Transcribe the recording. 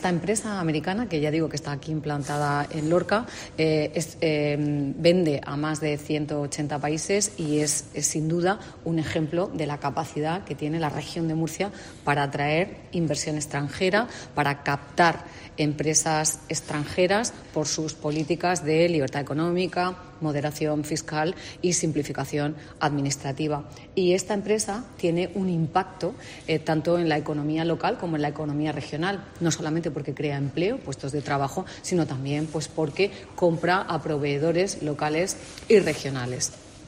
Esta empresa americana, que ya digo que está aquí implantada en Lorca, vende a más de 180 países y es sin duda un ejemplo de la capacidad que tiene la región de Murcia para atraer inversión extranjera, para captar empresas extranjeras por sus políticas de libertad económica, moderación fiscal y simplificación administrativa. Y esta empresa tiene un impacto tanto en la economía local como en la economía regional, no solamente porque crea empleo, puestos de trabajo, sino también porque compra a proveedores locales y regionales.